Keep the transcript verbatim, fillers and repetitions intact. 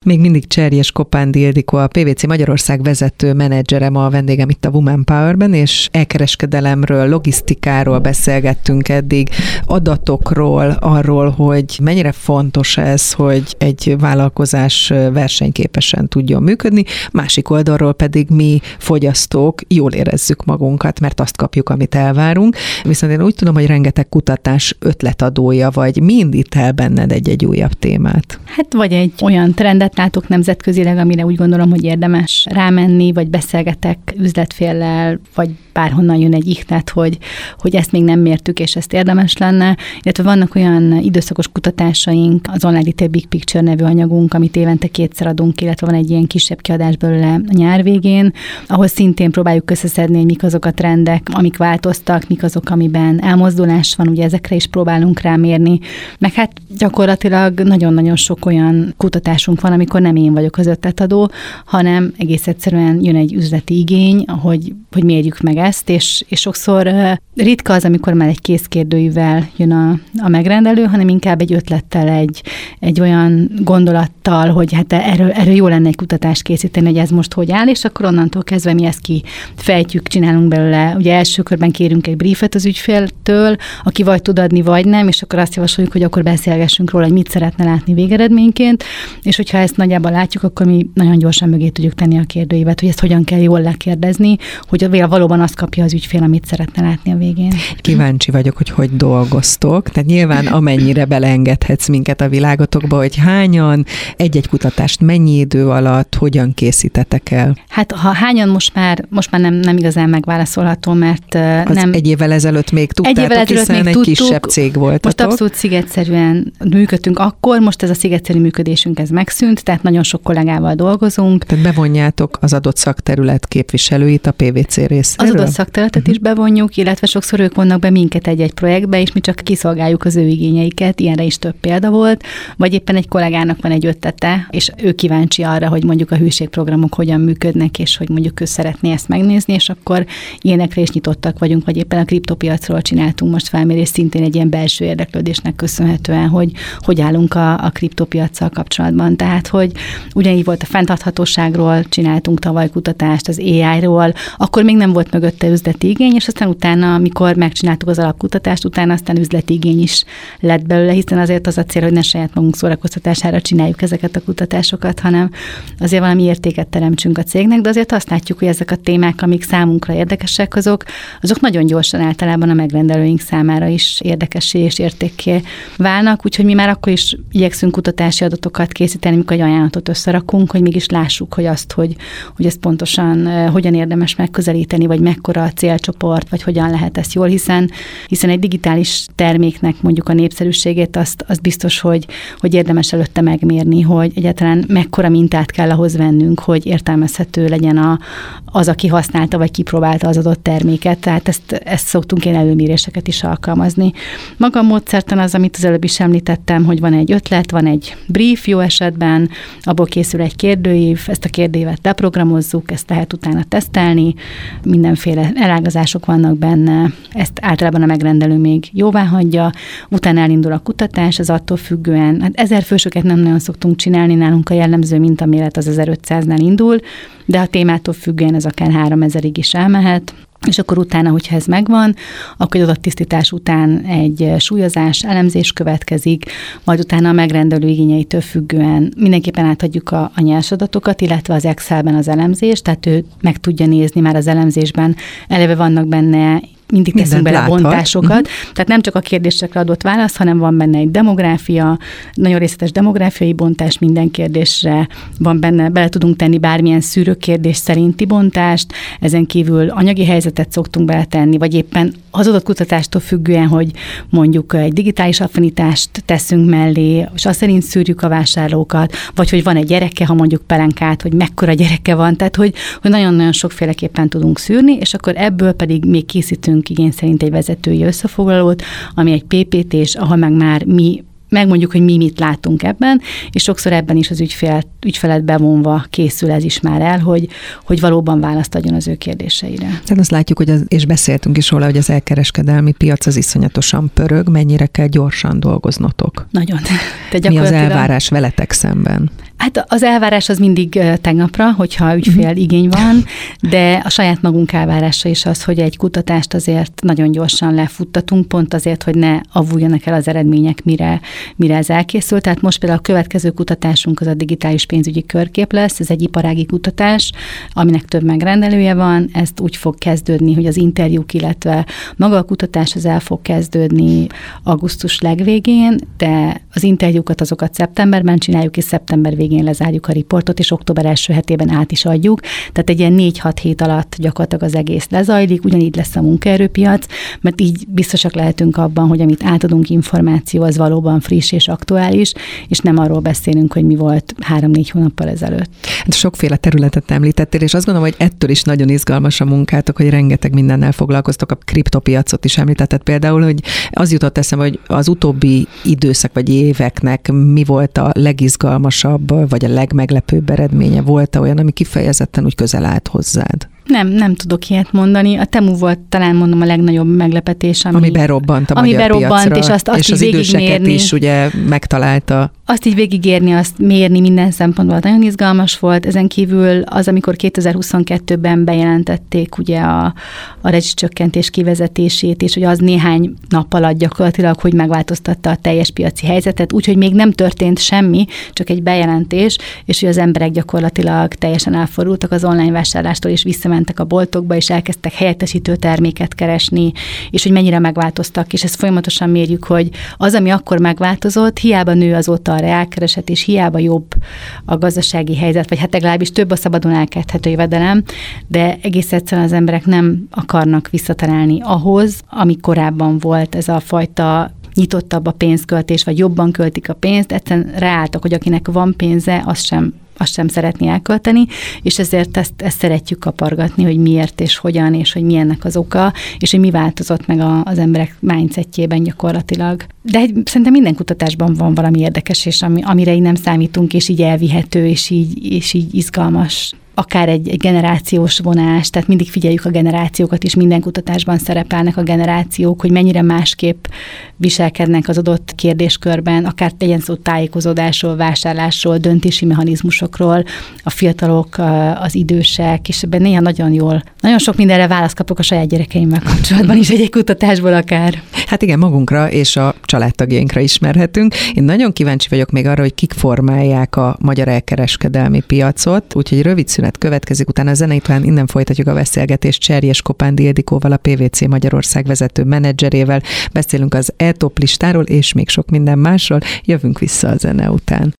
Még mindig Cserjes Kopándi Ildikó, a pé vé cé Magyarország vezető menedzsere, ma a vendégem itt a Woman Powerben, és elkereskedelemről, logisztikáról beszélgettünk eddig, adatokról, arról, hogy mennyire fontos ez, hogy egy vállalkozás versenyképesen tudjon működni, másik oldalról pedig mi fogyasztók jól érezzük magunkat, mert azt kapjuk, amit elvárunk. Viszont én úgy tudom, hogy rengeteg kutatás ötletadója vagy, mi indít el benned egy-egy újabb témát? Hát vagy egy olyan trendet látok nemzetközileg, amire úgy gondolom, hogy érdemes rámenni, vagy beszélgetek üzletféllel, vagy bárhonnan jön egy ihlet, hogy, hogy ezt még nem mértük, és ezt érdemes lenne. Illetve vannak olyan időszakos kutatásaink, az Online Retail Big Picture nevű anyagunk, amit évente kétszer adunk, illetve van egy ilyen kisebb kiadás belőle a nyár végén, ahol szintén próbáljuk összeszedni, hogy mik azok a trendek, amik változtak, mik azok, amiben elmozdulás van, ugye ezekre is próbálunk rámérni. Meg hát gyakorlatilag nagyon-nagyon sok olyan kutatásunk van, amikor nem én vagyok az ötletadó, hanem egész egyszerűen jön egy üzleti igény, hogy, hogy mérjük meg ezt, és, és sokszor ritka az, amikor már egy készkérdőivel jön a, a megrendelő, hanem inkább egy ötlettel, egy, egy olyan gondolattal, hogy hát erről, erről jó lenne egy kutatást készíteni, hogy ez most hogy áll, és akkor onnantól kezdve mi ezt kifejtjük, csinálunk belőle. Ugye első körben kérünk egy briefet az ügyféltől, aki vagy tud adni, vagy nem, és akkor azt javasoljuk, hogy akkor beszélgessünk róla, hogy mit szeretne látni végeredményként, és hogyha ezt nagyjából látjuk, akkor mi nagyon gyorsan mögé tudjuk tenni a kérdőívet, hogy ezt hogyan kell jól lekérdezni, hogy valóban azt kapja az ügyfél, amit szeretne látni a végén. Kíváncsi vagyok, hogy hogy dolgoztok. Tehát nyilván amennyire beleengedhetsz minket a világotokba, hogy hányan, egy-egy kutatást mennyi idő alatt, hogyan készítetek el? Hát ha hányan most már, most már nem, nem igazán megválaszolható, mert az nem... egy évvel ezelőtt még tudtátok, egy évvel ezelőtt hiszen még egy tudtuk, kisebb cég voltatok. Most abszolút szigetszerűen működtünk akkor, most ez a szigetszerű működésünk ez megszűnt, tehát nagyon sok kollégával dolgozunk. Tehát bevonjátok az adott szakterület képviselőit a pé vé cé részéről? Az adott szakterületet uh-huh. is bevonjuk, illetve sokszor ők vonnak be minket egy-egy projektbe, és mi csak kiszolgáljuk az ő igényeiket, ilyenre is több példa volt, vagy éppen egy kollégának van egy ötlete, és ő kíváncsi arra, hogy mondjuk a hűségprogramok hogyan működnek, és hogy mondjuk ő szeretné ezt megnézni, és akkor ilyenekre is nyitottak vagyunk, vagy éppen a kriptopiacról csináltunk most felmérés, szintén egy ilyen belső érdeklődésnek köszönhetően, hogy hogy állunk a, a kriptopiaccal kapcsolatban. Tehát, hogy ugyanígy volt a fenntarthatóságról, csináltunk tavaly kutatást, az á í-ról, akkor még nem volt mögötte üzleti igény, és aztán utána, amikor megcsináltuk az alapkutatást, utána aztán üzleti igény is lett belőle, hiszen azért az a cél, hogy ne saját magunk szórakoztatására csináljuk ezeket a kutatásokat, hanem azért valami értéket teremtsünk a cégnek, de azért azt látjuk, hogy ezek a témák, amik számunkra érdekesek, azok, azok nagyon gyorsan általában a megrendelőink számára is érdekessé és értékké válnak, úgyhogy mi már akkor is igyekszünk kutatási adatokat készíteni, amikor egy ajánlatot összerakunk, hogy mégis lássuk, hogy azt, hogy, hogy ezt pontosan uh, hogyan érdemes megközelíteni, vagy mekkora a célcsoport, vagy hogyan lehet ezt jól, hiszen, hiszen egy digitális terméknek mondjuk a népszerűségét, azt, azt biztos, hogy, hogy érdemes előtte megmérni, hogy egyáltalán mekkora mintát kell ahhoz vennünk, hogy értelmezhető legyen a, az, aki használta, vagy kipróbálta az adott terméket. Tehát ezt, ezt szoktunk én előméréseket is alkalmazni. Maga a módszertan az, amit az előbb is említettem, hogy van egy ötlet, van egy brief jó esetben, abból készül egy kérdőív, ezt a kérdőívet leprogramozzuk, ezt lehet utána tesztelni, mindenféle elágazások vannak benne, ezt általában a megrendelő még jóvá hagyja, utána elindul a kutatás, ez attól függően, hát ezer fősöket nem nagyon szoktunk csinálni, nálunk a jellemző mintaméret az ezerötszáznál indul, de a témától függően ez akár háromezerig is elmehet, és akkor utána, hogyha ez megvan, akkor egy adattisztítás után egy súlyozás, elemzés következik, majd utána a megrendelő igényeitől függően mindenképpen átadjuk a, a nyers adatokat, illetve az Excelben az elemzést, tehát ő meg tudja nézni már az elemzésben, eleve vannak benne mindig teszünk bele láthat. bontásokat. Uh-huh. Tehát nem csak a kérdésekre adott válasz, hanem van benne egy demográfia, nagyon részletes demográfiai bontás minden kérdésre, van benne, bele tudunk tenni bármilyen szűrőkérdés szerinti bontást, ezen kívül anyagi helyzetet szoktunk beletenni, vagy éppen az adott kutatástól függően, hogy mondjuk egy digitális affinitást teszünk mellé, és azt szerint szűrjük a vásárlókat, vagy hogy van egy gyereke, ha mondjuk pelenkát, hogy mekkora gyereke van, tehát hogy, hogy nagyon-nagyon sokféleképpen tudunk szűrni, és akkor ebből pedig még készítünk igény szerint egy vezetői összefoglalót, ami egy pé pé té-s, ahol meg már mi megmondjuk, hogy mi mit látunk ebben, és sokszor ebben is az ügyfél, ügyfelet bevonva készül ez is már el, hogy, hogy valóban választ adjon az ő kérdéseire. Tehát azt látjuk, hogy az, és beszéltünk is róla, hogy az elkereskedelmi piac az iszonyatosan pörög, mennyire kell gyorsan dolgoznotok. Nagyon. Mi az elvárás veletek szemben? Hát az elvárás az mindig tegnapra, hogyha ügyfél igény van, de a saját magunk elvárása is az, hogy egy kutatást azért nagyon gyorsan lefuttatunk, pont azért, hogy ne avuljanak el az eredmények, mire, mire ez elkészül. Tehát most például a következő kutatásunk az a digitális pénzügyi körkép lesz, ez egy iparági kutatás, aminek több megrendelője van, ezt úgy fog kezdődni, hogy az interjúk, illetve maga a kutatás az el fog kezdődni augusztus legvégén, de az interjúkat azokat szeptemberben csináljuk, és szeptember végén lezárjuk a riportot, és október első hetében át is adjuk. Tehát egy ilyen négy-hat hét alatt gyakorlatilag az egész lezajlik, ugyanígy lesz a munkaerőpiac, mert így biztosak lehetünk abban, hogy amit átadunk információ, az valóban friss és aktuális, és nem arról beszélünk, hogy mi volt három-négy hónappal ezelőtt. Sokféle területet említettél, és azt gondolom, hogy ettől is nagyon izgalmas a munkátok, hogy rengeteg mindennel foglalkoztok, a kriptopiacot is említetted például, hogy az jutott eszembe, hogy az utóbbi időszak vagy éveknek mi volt a legizgalmasabb, vagy a legmeglepőbb eredménye? Volt olyan, ami kifejezetten úgy közel állt hozzád? Nem, nem tudok ilyet mondani. A Temu volt talán mondom a legnagyobb meglepetés, ami, ami berobbant a ami magyar berobbant, piacra, és azt, azt és az időseket is ugye megtalálta. Azt így végigérni, azt mérni minden szempontból nagyon izgalmas volt. Ezen kívül az, amikor kétezer-huszonkettőben bejelentették ugye a, a rezsicsökkentés kivezetését, és hogy az néhány nap alatt gyakorlatilag, hogy megváltoztatta a teljes piaci helyzetet, úgyhogy még nem történt semmi, csak egy bejelentés, és hogy az emberek gyakorlatilag teljesen elfordultak az online vásárlástól, és visszamentek a boltokba, és elkezdtek helyettesítő terméket keresni, és hogy mennyire megváltoztak, és ezt folyamatosan mérjük, hogy az, ami akkor megváltozott, hiába nő azóta a reálkereset, és hiába jobb a gazdasági helyzet, vagy hát legalábbis több a szabadon elkerülhető jövedelem, de egész egyszerűen az emberek nem akarnak visszatalálni ahhoz, ami korábban volt ez a fajta nyitottabb a pénzköltés, vagy jobban költik a pénzt, egyszerűen ráálltak, hogy akinek van pénze, az sem azt sem szeretné elkölteni, és ezért ezt, ezt szeretjük kapargatni, hogy miért és hogyan, és hogy mi ennek az oka, és hogy mi változott meg a, az emberek mindsetjében gyakorlatilag. De egy, szerintem minden kutatásban van valami érdekes, és ami, amire így nem számítunk, és így elvihető, és így, és így izgalmas. Akár egy, egy generációs vonás, tehát mindig figyeljük a generációkat, és minden kutatásban szerepelnek a generációk, hogy mennyire másképp viselkednek az adott kérdéskörben, akár legyen szó tájékozódásról, vásárlásról, döntési mechanizmusokról, a fiatalok, az idősek, és ebben néha nagyon jól, nagyon sok mindenre választ kapok a saját gyerekeimmel kapcsolatban is, egy kutatásból akár. Hát igen, magunkra és a családtagjainkra ismerhetünk. Én nagyon kíváncsi vagyok még arra, hogy kik formálják a magyar elkereskedelmi piacot, úgyhogy rövid szünet következik, utána a zene után innen folytatjuk a beszélgetést Cserjes Kopándi Ildikóval, a pé vé cé Magyarország vezető menedzserével. Beszélünk az e-top listáról és még sok minden másról. Jövünk vissza a zene után.